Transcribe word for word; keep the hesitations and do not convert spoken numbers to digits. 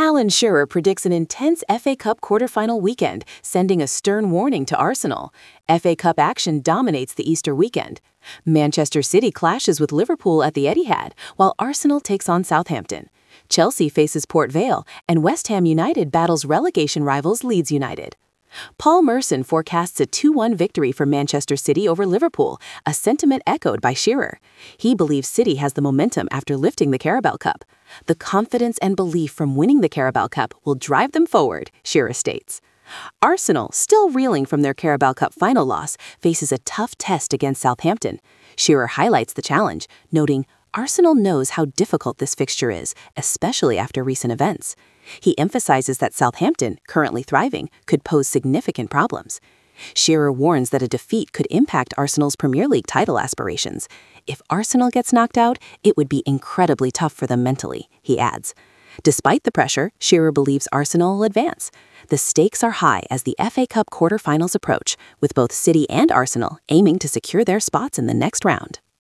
Alan Shearer predicts an intense F A Cup quarterfinal weekend, sending a stern warning to Arsenal. F A Cup action dominates the Easter weekend. Manchester City clashes with Liverpool at the Etihad, while Arsenal takes on Southampton. Chelsea faces Port Vale, and West Ham United battles relegation rivals Leeds United. Paul Merson forecasts a two one victory for Manchester City over Liverpool, a sentiment echoed by Shearer. He believes City has the momentum after lifting the Carabao Cup. The confidence and belief from winning the Carabao Cup will drive them forward, Shearer states. Arsenal, still reeling from their Carabao Cup final loss, faces a tough test against Southampton. Shearer highlights the challenge, noting, Arsenal knows how difficult this fixture is, especially after recent events. He emphasizes that Southampton, currently thriving, could pose significant problems. Shearer warns that a defeat could impact Arsenal's Premier League title aspirations. If Arsenal gets knocked out, it would be incredibly tough for them mentally, he adds. Despite the pressure, Shearer believes Arsenal will advance. The stakes are high as the F A Cup quarterfinals approach, with both City and Arsenal aiming to secure their spots in the next round.